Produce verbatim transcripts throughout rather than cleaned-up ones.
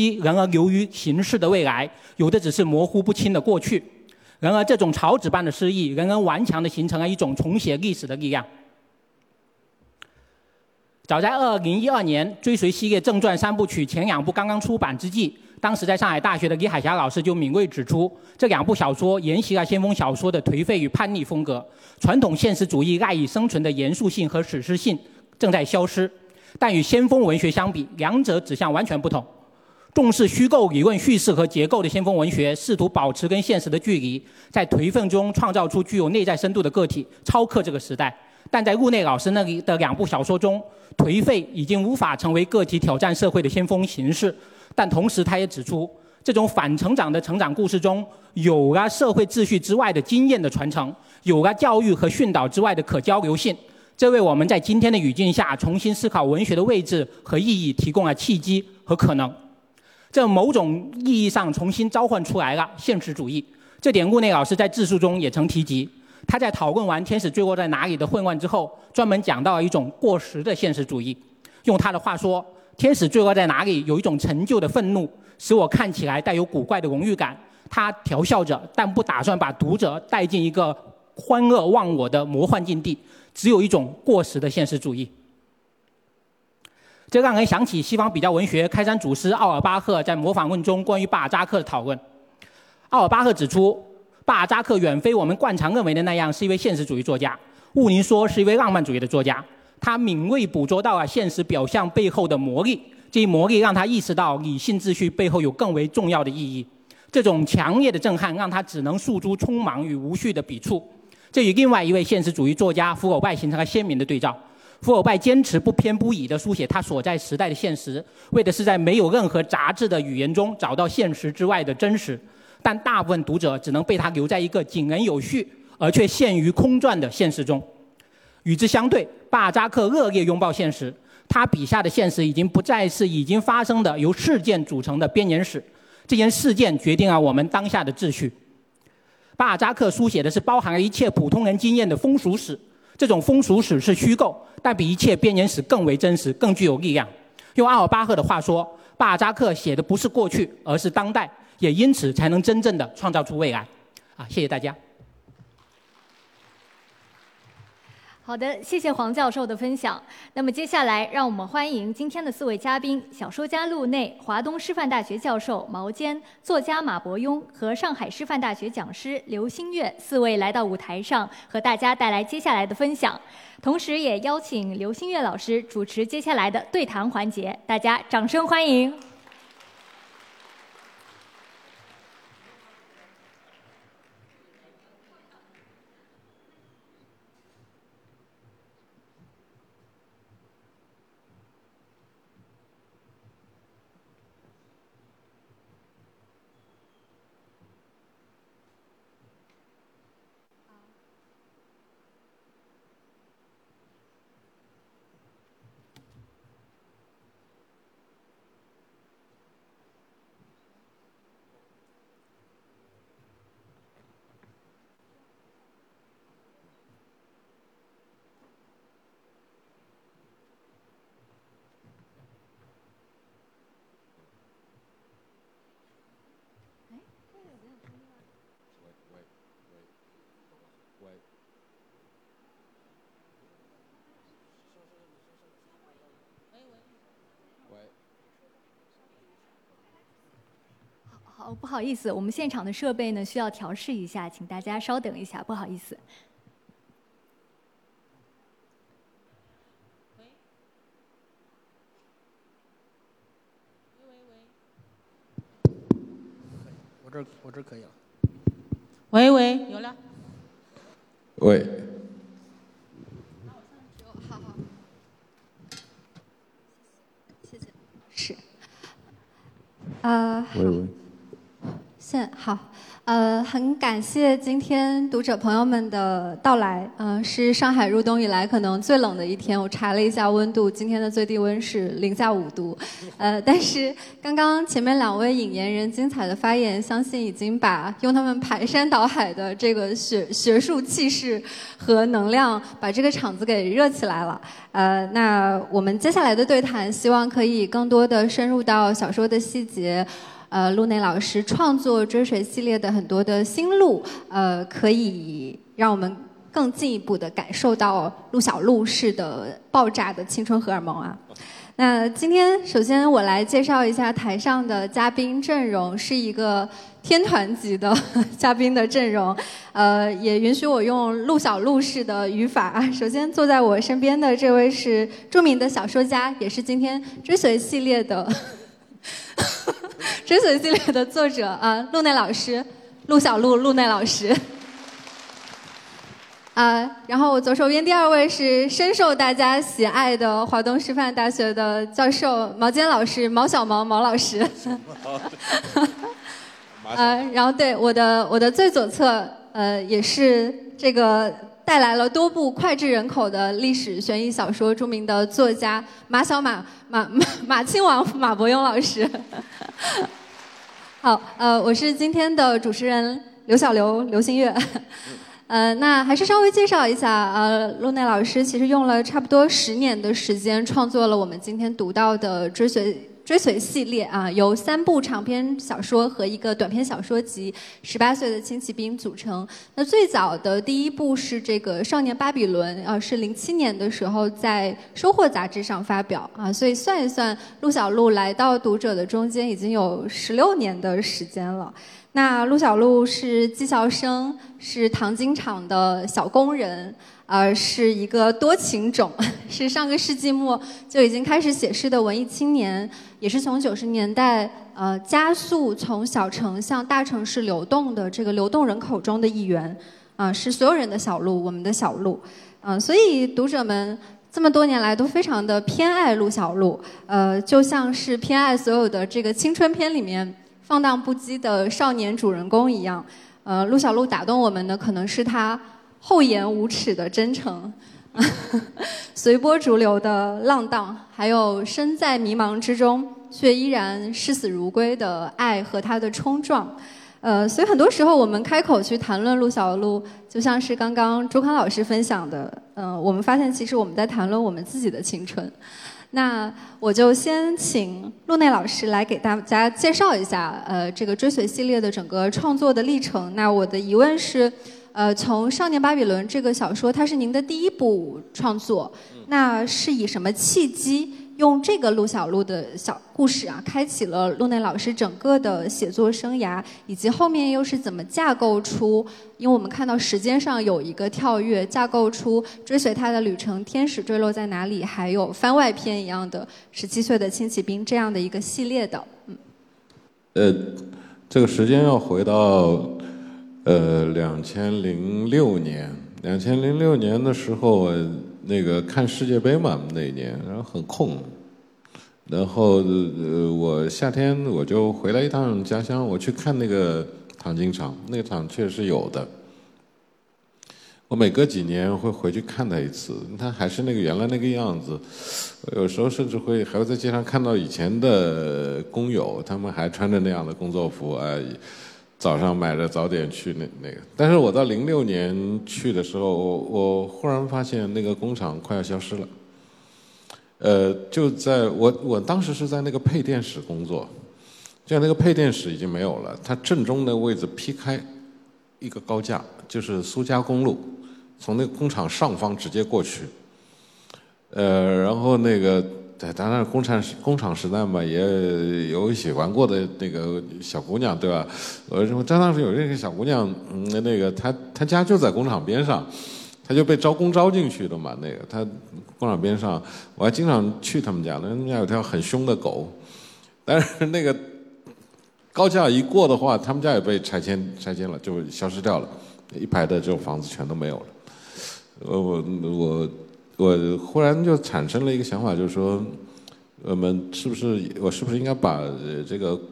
然而流于形式的未来，有的只是模糊不清的过去。然而，这种草纸般的诗意，仍然顽强地形成了一种重写历史的力量。早在二零一二年，《追随》系列正传三部曲前两部刚刚出版之际，当时在上海大学的李海霞老师就敏锐指出，这两部小说沿袭了先锋小说的颓废与叛逆风格，传统现实主义赖以生存的严肃性和史诗性正在消失。但与先锋文学相比，两者指向完全不同。重视虚构理论叙事和结构的先锋文学，试图保持跟现实的距离，在颓废中创造出具有内在深度的个体，超克这个时代。但在陆内老师那里的两部小说中，颓废已经无法成为个体挑战社会的先锋形式。但同时，他也指出，这种反成长的成长故事中，有了社会秩序之外的经验的传承，有了教育和训导之外的可交流性。这为我们在今天的语境下重新思考文学的位置和意义提供了契机和可能。这某种意义上重新召唤出来了现实主义。这点陆内老师在自述中也曾提及。他在讨论完天使坠落在哪里的混乱之后，专门讲到了一种过时的现实主义。用他的话说，天使坠落在哪里有一种陈旧的愤怒，使我看起来带有古怪的荣誉感。他调笑着，但不打算把读者带进一个欢乐忘我的魔幻境地，只有一种过时的现实主义。这让人想起西方比较文学开山祖师奥尔巴赫在《模仿论》中关于巴尔扎克的讨论。奥尔巴赫指出，巴尔扎克远非我们惯常认为的那样是一位现实主义作家，毋宁说是一位浪漫主义的作家。他敏锐捕捉到了现实表象背后的魔力，这一魔力让他意识到理性秩序背后有更为重要的意义。这种强烈的震撼让他只能诉诸匆忙与无序的笔触。这与另外一位现实主义作家福尔拜形成了鲜明的对照。福尔拜坚持不偏不倚地书写他所在时代的现实，为的是在没有任何杂质的语言中找到现实之外的真实。但大部分读者只能被他留在一个井然有序而却陷于空转的现实中。与之相对，巴尔扎克热烈拥抱现实，他笔下的现实已经不再是已经发生的由事件组成的编年史，这件事件决定了我们当下的秩序。巴尔扎克书写的是包含了一切普通人经验的风俗史，这种风俗史是虚构，但比一切编年史更为真实，更具有力量。用阿尔巴赫的话说，巴尔扎克写的不是过去，而是当代，也因此才能真正的创造出未来。啊，谢谢大家。 好的，谢谢黄教授的分享。那么接下来，让我们欢迎今天的四位嘉宾：小说家陆内、华东师范大学教授毛尖、作家马伯庸和上海师范大学讲师刘星月四位来到舞台上，和大家带来接下来的分享。同时，也邀请刘星月老师主持接下来的对谈环节，大家掌声欢迎。好，不好意思，我们现场的设备呢需要调试一下，请大家稍等一下，不好意思。 喂，喂喂喂， 我这我这可以了。 喂喂，有了。 喂。 好好，谢谢。是，啊、呃， 喂喂。 现好，呃，很感谢今天读者朋友们的到来。嗯、呃，是上海入冬以来可能最冷的一天。我查了一下温度，今天的最低温是零下五度。呃，但是刚刚前面两位引言人精彩的发言，相信已经把用他们排山倒海的这个学学术气势和能量，把这个场子给热起来了。呃，那我们接下来的对谈，希望可以更多的深入到小说的细节。呃，陆内老师创作《追随》系列的很多的心路，呃，可以让我们更进一步的感受到陆小璐式的爆炸的青春荷尔蒙啊。那今天首先我来介绍一下台上的嘉宾阵容，是一个天团级的嘉宾的阵容，呃，也允许我用陆小璐式的语法。首先坐在我身边的这位是著名的小说家，也是今天《追随》系列的。追随系列的作者啊、呃，陆内老师，陆小璐，陆内老师。啊、呃，然后我左手边第二位是深受大家喜爱的华东师范大学的教授毛尖老师，毛小毛毛老师。呃，然后对我的我的最左侧，呃，也是这个带来了多部脍炙人口的历史悬疑小说著名的作家马小马马马马亲王马伯庸老师。好，呃，我是今天的主持人刘小刘刘新月。呃，那还是稍微介绍一下，呃，陆内老师其实用了差不多十年的时间创作了我们今天读到的《追随》。追随系列啊，由三部长篇小说和一个短篇小说集《十八岁的轻骑兵》组成。那最早的第一部是这个《少年巴比伦》，呃，是零七年的时候在《收获》杂志上发表啊，所以算一算，陆小璐来到读者的中间已经有十六年的时间了。那陆小璐是技校生，是糖精厂的小工人。呃，是一个多情种，是上个世纪末就已经开始写诗的文艺青年，也是从九十年代呃加速从小城向大城市流动的这个流动人口中的一员，啊、呃，是所有人的小璐，我们的小璐，嗯、呃，所以读者们这么多年来都非常的偏爱陆小璐，呃，就像是偏爱所有的这个青春片里面放荡不羁的少年主人公一样，呃，陆小璐打动我们的可能是他厚颜无耻的真诚，随波逐流的浪荡，还有身在迷茫之中却依然视死如归的爱和他的冲撞。呃，所以很多时候我们开口去谈论陆小璐，就像是刚刚周康老师分享的，嗯、呃，我们发现其实我们在谈论我们自己的青春。那我就先请陆内老师来给大家介绍一下，呃，这个追随系列的整个创作的历程。那我的疑问是，呃，从《少年巴比伦》这个小说，它是您的第一部创作，那是以什么契机用这个陆小璐的小故事啊，开启了陆内老师整个的写作生涯，以及后面又是怎么架构出？因为我们看到时间上有一个跳跃，架构出追随他的旅程，天使坠落在哪里，还有番外篇一样的十七岁的轻骑兵这样的一个系列的。嗯， 呃，这个时间要回到。呃，两千零六年，两千零六年的时候，我那个看世界杯嘛，那一年，然后很空，然后呃，我夏天我就回来一趟家乡，我去看那个糖精厂，那个厂确实有的。我每隔几年会回去看他一次，他还是那个原来那个样子。有时候甚至会还会在街上看到以前的工友，他们还穿着那样的工作服啊。早上买着早点去那那个，但是我到零六年去的时候，我我忽然发现那个工厂快要消失了。呃，就在我我当时是在那个配电室工作，就那个配电室已经没有了，它正中的位置劈开一个高架，就是苏嘉公路，从那个工厂上方直接过去。呃，然后那个。对，当然工厂工厂时代嘛，也有喜欢过的那个小姑娘，对吧？我我当时有这个小姑娘，嗯，那个她她家就在工厂边上，她就被招工招进去的嘛。那个她工厂边上，我还经常去他们家，他们家有条很凶的狗，但是那个高架一过的话，他们家也被拆迁拆迁了，就消失掉了，一排的这种房子全都没有了。我我我。我忽然就产生了一个想法，就是说，我们是不是我是不是应该把这个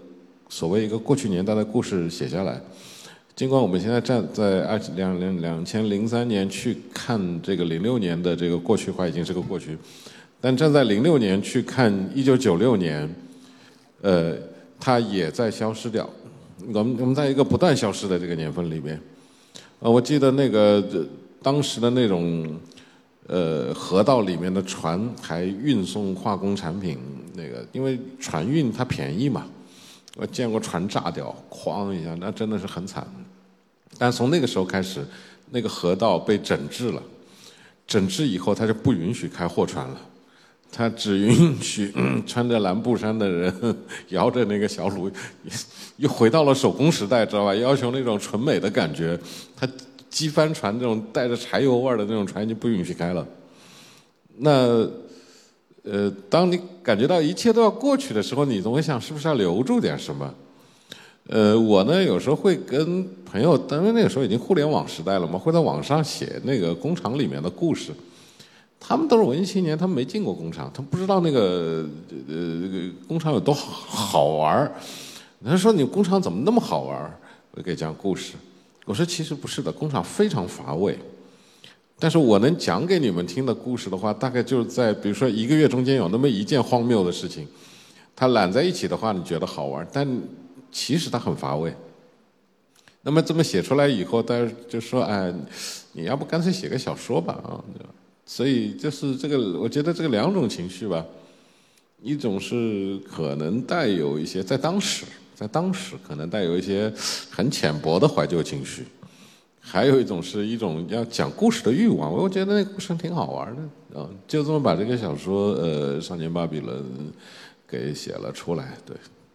所谓一个过去年代的故事写下来。尽管我们现在站在二两两两千零三年去看这个零六年的这个过去话，已经是个过去，但站在零六年去看一九九六年，呃，它也在消失掉。我们我们在一个不断消失的这个年份里面，呃，我记得那个当时的那种呃河道里面的船还运送化工产品，那个因为船运它便宜嘛，我见过船炸掉，哐一下，那真的是很惨。但从那个时候开始，那个河道被整治了，整治以后，它就不允许开货船了，它只允许、嗯、穿着蓝布衫的人摇着那个小橹，又回到了手工时代，知道吧？要求那种纯美的感觉，它机帆船这种带着柴油味的那种船已经不允许开了。那呃，当你感觉到一切都要过去的时候，你总会想，是不是要留住点什么？呃，我呢有时候会跟朋友，因为那个时候已经互联网时代了嘛，会在网上写那个工厂里面的故事。他们都是文艺青年，他们没进过工厂，他们不知道那个呃工厂有多好好玩。他说你工厂怎么那么好玩？我给讲故事。我说其实不是的，工厂非常乏味。但是我能讲给你们听的故事的话，大概就是在比如说一个月中间有那么一件荒谬的事情，它揽在一起的话，你觉得好玩，但其实它很乏味。那么这么写出来以后，大家就说：“哎，你要不干脆写个小说吧？”啊，所以就是这个，我觉得这个两种情绪吧，一种是可能带有一些在当时，在当时可能带有一些很浅薄的怀旧情绪。还有一种是一种要讲故事的欲望，我觉得那个故事挺好玩的啊，就这么把这个小说呃《少年巴比伦》给写了出来，对。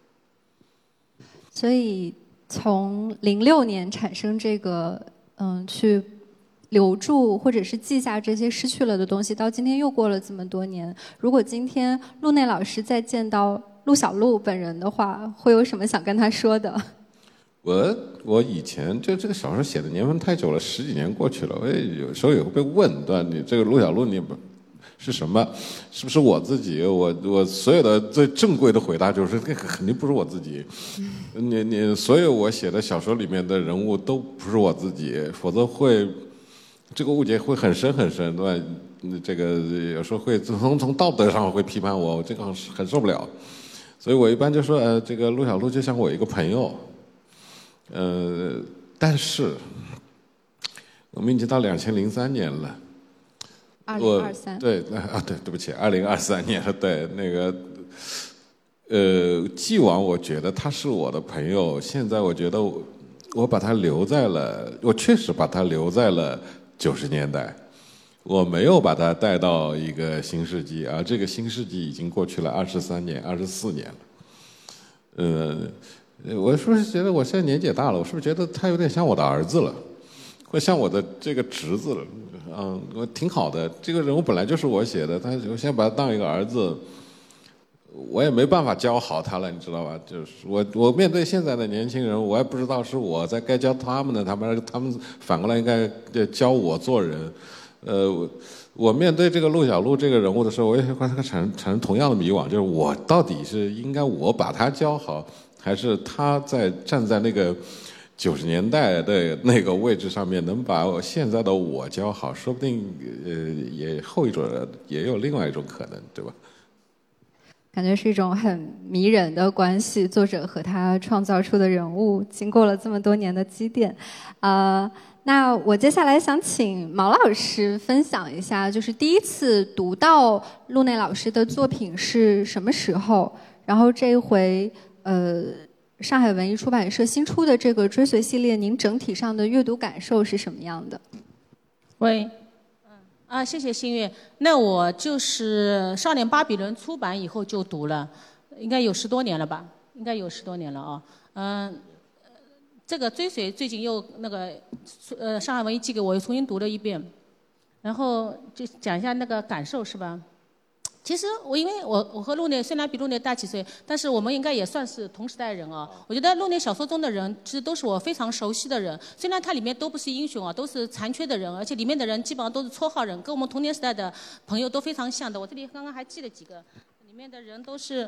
所以从零六年产生这个嗯去留住或者是记下这些失去了的东西，到今天又过了这么多年，如果今天陆内老师再见到陆小璐本人的话，会有什么想跟他说的？ 我我以前就这个小说写的年份太久了，十几年过去了，我也有时候也会被问，对吧？你这个陆小璐你是什么？是不是我自己？我我所有的最正规的回答就是，这个肯定不是我自己。你你所有我写的小说里面的人物都不是我自己，否则会这个误解会很深很深，对吧？这个有时候会从从道德上会批判我，我这个很受不了。所以我一般就说，呃，这个陆小璐就像我一个朋友。呃，但是我们已经到两千零三年了， 二零二三对啊，对，对不起，二零二三年了，对那个，呃，既往我觉得他是我的朋友，现在我觉得我我把他留在了，我确实把他留在了九十年代，我没有把他带到一个新世纪，而这个新世纪已经过去了二十三年、二十四年了，呃。我是不是觉得我现在年纪也大了？我是不是觉得他有点像我的儿子了，或像我的这个侄子了？嗯，我挺好的。这个人物本来就是我写的，他我现在把他当一个儿子，我也没办法教好他了，你知道吧？就是我我面对现在的年轻人，我也不知道是我在该教他们的，他们他们反过来应该教我做人。呃，我我面对这个陆小璐这个人物的时候，我也会产生产生同样的迷惘，就是我到底是应该我把他教好，还是他在站在那个九十年代的那个位置上面，能把我现在的我教好？说不定呃，也后一种也有另外一种可能，对吧？ 感觉是一种很迷人的关系，作者和他创造出的人物，经过了这么多年的积淀，呃。那我接下来想请毛老师分享一下，就是第一次读到陆内老师的作品是什么时候？然后这一回，呃，上海文艺出版社新出的这个追随系列，您整体上的阅读感受是什么样的？ 喂，嗯啊，谢谢心月。那我就是《少年巴比伦》出版以后就读了，应该有十多年了吧？应该有十多年了啊，嗯。这个追随最近又那个呃上海文艺寄给我又重新读了一遍，然后就讲一下那个感受是吧？其实我因为我我和陆内虽然比陆内大几岁，但是我们应该也算是同时代人啊。我觉得陆内小说中的人其实都是我非常熟悉的人，虽然它里面都不是英雄啊，都是残缺的人，而且里面的人基本上都是绰号人，跟我们童年时代的朋友都非常像的。我这里刚刚还记了几个，里面的人都是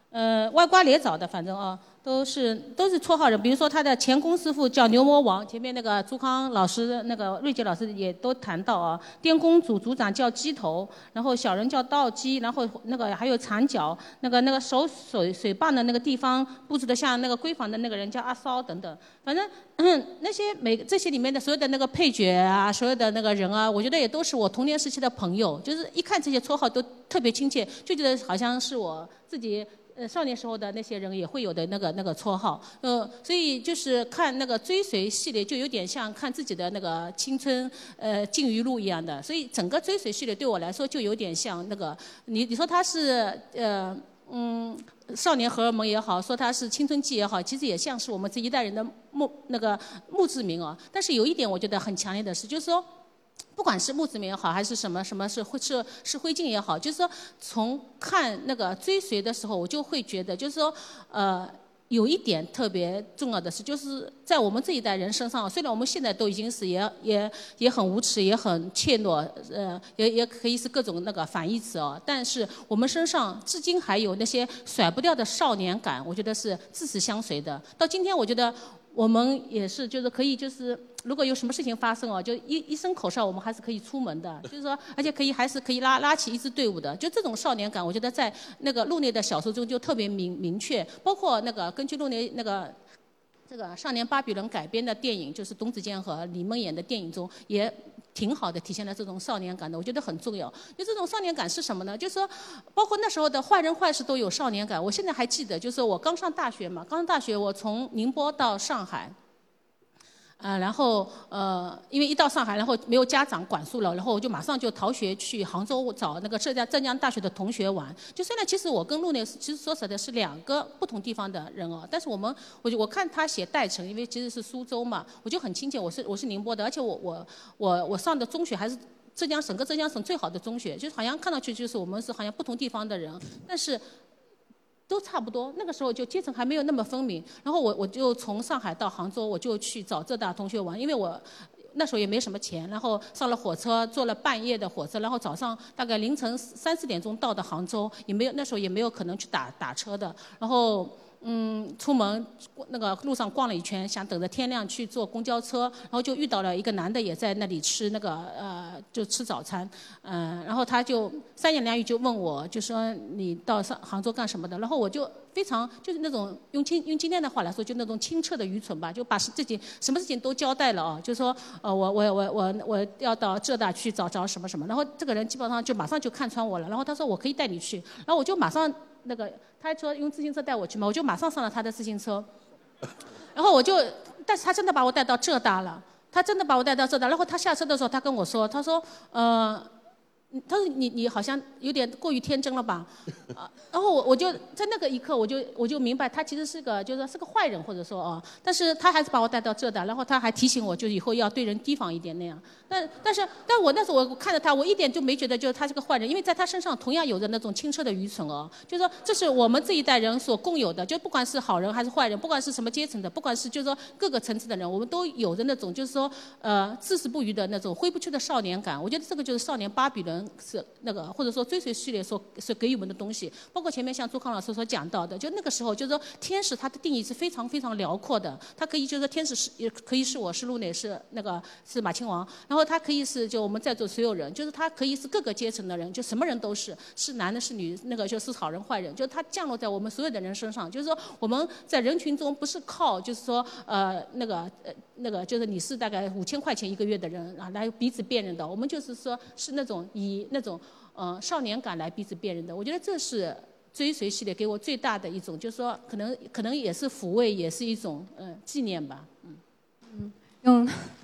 呃，歪瓜裂枣的，反正啊，都是都是绰号人。比如说他的前公司父叫牛魔王，前面那个朱康老师、那个瑞杰老师也都谈到啊。滇公组组长叫鸡头，然后小人叫道鸡，然后那个还有长脚，那个那个守水水坝的那个地方布置的像那个闺房的那个人叫阿骚等等。反正、嗯、那些每这些里面的所有的那个配角啊，所有的那个人啊，我觉得也都是我童年时期的朋友，就是一看这些绰号都特别亲切，就觉得好像是我自己。呃，少年时候的那些人也会有的那个那个绰号，呃，所以就是看那个追随系列，就有点像看自己的那个青春呃禁余录一样的，所以整个追随系列对我来说就有点像那个，你你说它是呃嗯少年荷尔蒙也好，说它是青春期也好，其实也像是我们这一代人的墓那个墓志铭啊。但是有一点我觉得很强烈的是，就是说。不管是墓志铭也好，还是什么什么是灰是是灰烬也好，就是说从看那个追随的时候，我就会觉得，就是说，呃，有一点特别重要的是，就是在我们这一代人身上，虽然我们现在都已经是也也也很无耻，也很怯懦，呃，也也可以是各种那个反义词哦，但是我们身上至今还有那些甩不掉的少年感，我觉得是自此相随的。到今天，我觉得。我们也是，就是可以，就是如果有什么事情发生哦，就一一声口哨，我们还是可以出门的。就是说，而且可以还是可以拉拉起一支队伍的。就这种少年感，我觉得在那个陆内的小说中就特别明明确。包括那个根据陆内那个这个《少年巴比伦》改编的电影，就是董子健和李梦演的电影中也。挺好的，体现了这种少年感的，我觉得很重要。就这种少年感是什么呢？就是说，包括那时候的坏人坏事都有少年感。我现在还记得，就是我刚上大学嘛，刚上大学，我从宁波到上海。呃，然后呃，因为一到上海，然后没有家长管束了，然后我就马上就逃学去杭州找那个浙江浙江大学的同学玩。就虽然其实我跟陆内其实说实在是两个不同地方的人哦，但是我们我就我看他写代城，因为其实是苏州嘛，我就很亲切。我是我是宁波的，而且我我我我上的中学还是浙江省，整个浙江省最好的中学，就是好像看上去就是我们是好像不同地方的人，但是。都差不多，那个时候就阶层还没有那么分明。然后我我就从上海到杭州，我就去找浙大同学玩，因为我那时候也没什么钱，然后上了火车，坐了半夜的火车，然后早上大概凌晨三四点钟到的杭州，也没有那时候也没有可能去打打车的，然后。嗯，出门那个路上逛了一圈，想等着天亮去坐公交车，然后就遇到了一个男的也在那里吃那个呃，就吃早餐，嗯、呃，然后他就三言两语就问我，就说你到上杭州干什么的？然后我就非常就是那种用今用今天的话来说，就那种清澈的愚蠢吧，就把自己什么事情都交代了啊，就说呃我我我我我要到浙大去找找什么什么，然后这个人基本上就马上就看穿我了，然后他说我可以带你去，然后我就马上。那个，他说用自行车带我去嘛，我就马上上了他的自行车，然后我就，但是他真的把我带到浙大了，他真的把我带到浙大，然后他下车的时候，他跟我说，他说，呃，他说你你好像有点过于天真了吧，啊，然后我我就在那个一刻，我就我就明白他其实是个就是说是个坏人，或者说啊，但是他还是把我带到浙大，然后他还提醒我，就以后要对人提防一点那样。但但是但我那时候我看着他，我一点就没觉得就是他是个坏人，因为在他身上同样有着那种清澈的愚蠢哦。就是说这是我们这一代人所共有的，就不管是好人还是坏人，不管是什么阶层的，不管是就是说各个层次的人，我们都有着那种就是说呃至死不渝的那种挥不去的少年感。我觉得这个就是少年巴比伦是那个或者说追随系列所所给予我们的东西，包括前面像朱康老师所讲到的，就那个时候就是说天使它的定义是非常非常辽阔的，它可以就是说天使是也可以是我是陆内是那个是马亲王，然后它可以是就我们在座所有人，就是它可以是各个阶层的人，就什么人都是，是男的是女，那个就是好人坏人，就是它降落在我们所有的人身上，就是说我们在人群中不是靠就是说呃那个呃那个就是你是大概五千块钱一个月的人啊来彼此辨认的，我们就是说是那种以那种呃少年感来彼此辨认的，我觉得这是追随系列给我最大的一种，就是说可能可能也是抚慰，也是一种嗯、呃、纪念吧，嗯嗯用。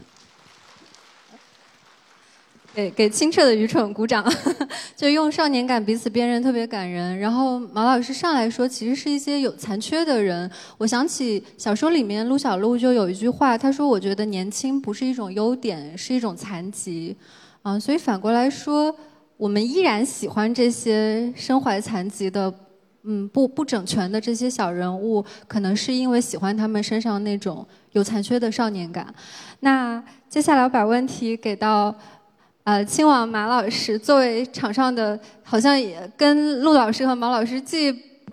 给给清澈的愚蠢鼓掌，就用少年感彼此辨认，特别感人。然后毛老师上来说，其实是一些有残缺的人。我想起小说里面陆小璐就有一句话，他说：“我觉得年轻不是一种优点，是一种残疾。”啊，所以反过来说，我们依然喜欢这些身怀残疾的，嗯，不不整全的这些小人物，可能是因为喜欢他们身上那种有残缺的少年感。那接下来我把问题给到。呃，亲王马老师作为场上的，好像也跟陆老师和毛老师既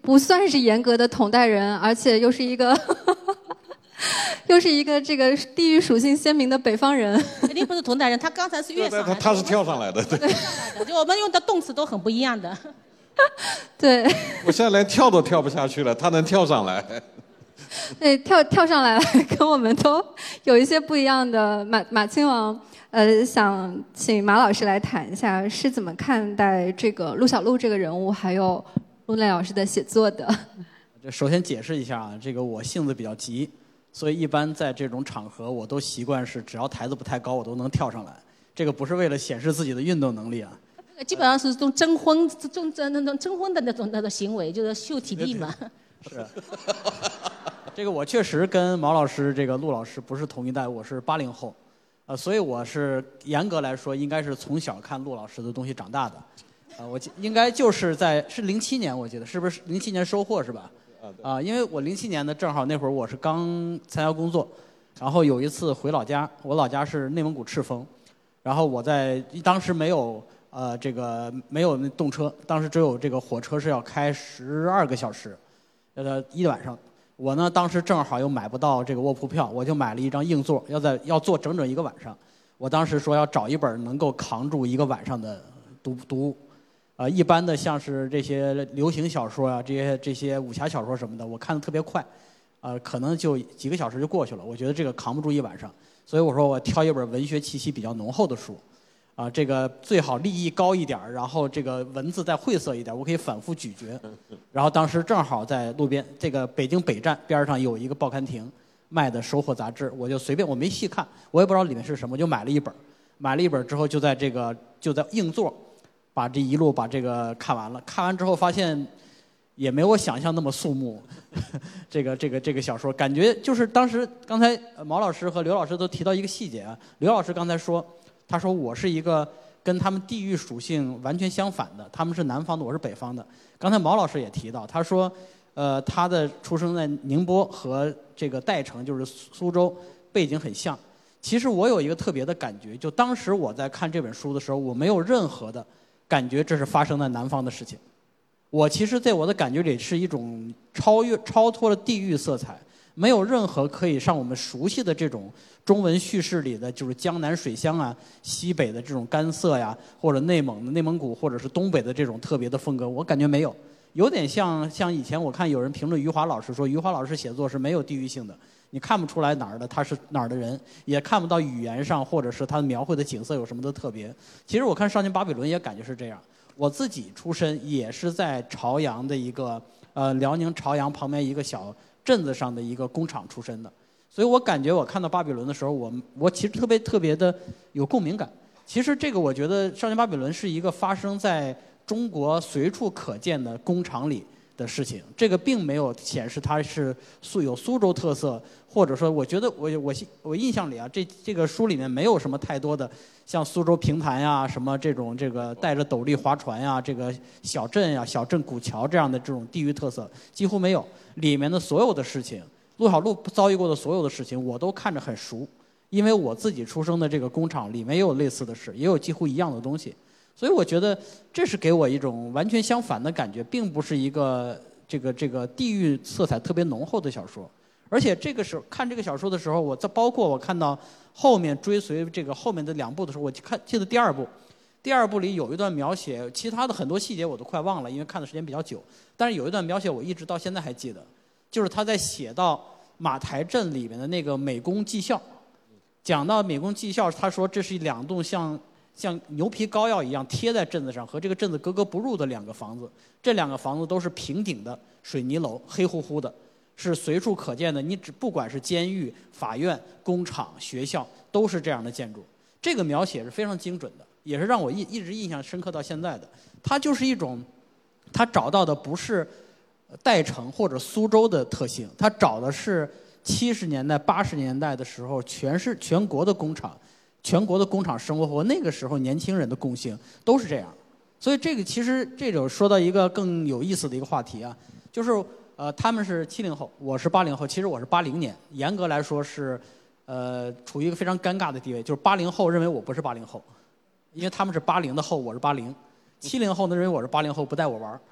不算是严格的同代人，而且又是一个又是一个这个地域属性鲜明的北方人。 肯定不是同代人，他刚才是跃上来的， 他他是跳上来的，对。 就我们用的动词都很不一样的。 对。 我现在连跳都跳不下去了，他能跳上来。 对，跳跳上来了，跟我们都有一些不一样的。马马亲王，呃，想请马老师来谈一下，是怎么看待这个陆小璐这个人物，还有陆内老师的写作的？ 这首先解释一下啊，这个我性子比较急，所以一般在这种场合，我都习惯是只要台子不太高，我都能跳上来。这个不是为了显示自己的运动能力啊。 基本上是这种征婚、征征那种征婚的那种那种行为，就是秀体力嘛。 是。这个我确实跟毛老师、这个陆老师不是同一代，我是八零后，呃，所以我是严格来说应该是从小看陆老师的东西长大的，呃，我应该就是在是零七年，我记得是不是零七年收获是吧？啊、呃，因为我零七年的正好那会儿我是刚参加工作，然后有一次回老家，我老家是内蒙古赤峰，然后我在当时没有呃这个没有那动车，当时只有这个火车是要开十二个小时，呃一晚上。我呢，当时正好又买不到这个卧铺票，我就买了一张硬座，要在要坐整整一个晚上。我当时说要找一本能够扛住一个晚上的读读物，呃，一般的像是这些流行小说啊，这些这些武侠小说什么的，我看的特别快，呃，可能就几个小时就过去了。我觉得这个扛不住一晚上，所以我说我挑一本文学气息比较浓厚的书。啊，这个最好立意高一点，然后这个文字再晦涩一点，我可以反复咀嚼。然后当时正好在路边，这个北京北站边上有一个报刊亭卖的《收获》杂志，我就随便，我没细看，我也不知道里面是什么，就买了一本。买了一本之后，就在这个就在硬座，把这一路把这个看完了。看完之后发现，也没我想象那么肃穆。这个这个这个小说，感觉就是当时刚才毛老师和刘老师都提到一个细节啊，刘老师刚才说。他说我是一个跟他们地域属性完全相反的，他们是南方的，我是北方的。刚才毛老师也提到，他说，呃，他的出生在宁波和这个代城，就是苏州，背景很像。其实我有一个特别的感觉，就当时我在看这本书的时候，我没有任何的感觉这是发生在南方的事情。我其实在我的感觉里是一种超越、超脱了地域色彩。没有任何可以让我们熟悉的这种中文叙事里的，就是江南水乡啊、西北的这种干涩呀，或者内蒙的内蒙古，或者是东北的这种特别的风格，我感觉没有，有点像像以前我看有人评论余华老师说，余华老师写作是没有地域性的，你看不出来哪儿的他是哪儿的人，也看不到语言上或者是他描绘的景色有什么的特别。其实我看《少年巴比伦》也感觉是这样，我自己出身也是在朝阳的一个呃辽宁朝阳旁边一个小镇子上的一个工厂出身的，所以我感觉我看到巴比伦的时候，我我其实特别特别的有共鸣感。其实这个我觉得《少年巴比伦》是一个发生在中国随处可见的工厂里的事情，这个并没有显示它是苏有苏州特色，或者说我觉得我我我印象里啊，这这个书里面没有什么太多的像苏州评弹呀、什么这种这个带着斗笠划船呀、这个小镇呀、小镇古桥这样的这种地域特色几乎没有。里面的所有的事情，陆小璐遭遇过的所有的事情，我都看着很熟，因为我自己出生的这个工厂里面也有类似的事，也有几乎一样的东西，所以我觉得这是给我一种完全相反的感觉，并不是一个这个这个地域色彩特别浓厚的小说。而且这个时候看这个小说的时候，我在包括我看到后面追随这个后面的两部的时候，我看记得第二部。第二部里有一段描写，其他的很多细节我都快忘了，因为看的时间比较久。但是有一段描写我一直到现在还记得，就是他在写到马台镇里面的那个美工技校，讲到美工技校，他说这是两栋像像牛皮膏药一样贴在镇子上，和这个镇子格格不入的两个房子。这两个房子都是平顶的水泥楼，黑乎乎的，是随处可见的。你只不管是监狱、法院、工厂、学校，都是这样的建筑。这个描写是非常精准的。也是让我一一直印象深刻到现在的，它就是一种，他找到的不是代城或者苏州的特性，他找的是七十年代八十年代的时候，全是全国的工厂，全国的工厂生活和那个时候年轻人的共性都是这样。所以这个其实这种说到一个更有意思的一个话题啊，就是呃他们是七零后，我是八零后，其实我是八零年，严格来说是呃处于一个非常尴尬的地位，就是八零后认为我不是八零后。因为他们是八零的后，我是八零，七零后呢认为我是八零后，不带我玩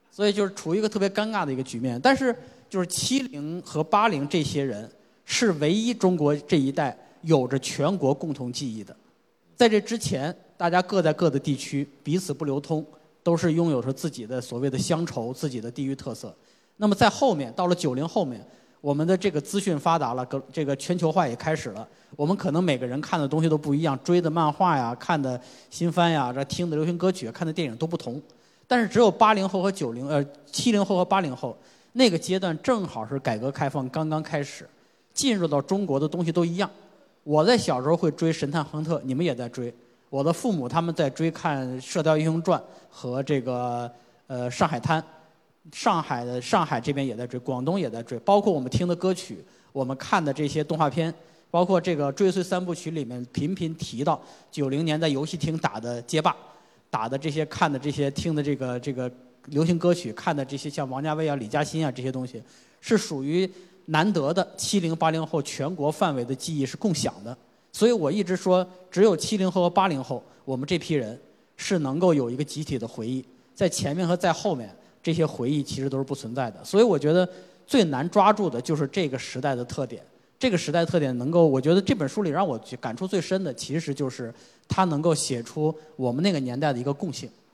所以就是处于一个特别尴尬的一个局面。但是就是七零和八零这些人是唯一中国这一代有着全国共同记忆的。在这之前，大家各在各的地区，彼此不流通，都是拥有着自己的所谓的乡愁、自己的地域特色。那么在后面，到了九零后面，我们的这个资讯发达了，这个全球化也开始了。我们可能每个人看的东西都不一样，追的漫画呀、看的新番呀、这听的流行歌曲、看的电影都不同。但是只有八零后和九零呃七零后和八零后那个阶段正好是改革开放刚刚开始，进入到中国的东西都一样。我在小时候会追《神探亨特》，你们也在追。我的父母他们在追看《射雕英雄传》和这个呃《上海滩》，上海的上海这边也在追，广东也在追，包括我们听的歌曲，我们看的这些动画片，包括这个追随三部曲里面频频提到九零年在游戏厅打的街霸。打的这些看的这些听的这个这个流行歌曲，看的这些像王家卫啊、李嘉欣啊这些东西，是属于难得的七零八零后全国范围的记忆是共享的。所以我一直说，只有七零后和八零后，我们这批人是能够有一个集体的回忆，在前面和在后面这些回忆其实都是不存在的。所以我觉得最难抓住的就是这个时代的特点。这个时代特点能够，我觉得这本书里让我感触最深的，其实就是它能够写出我们那个年代的一个共性。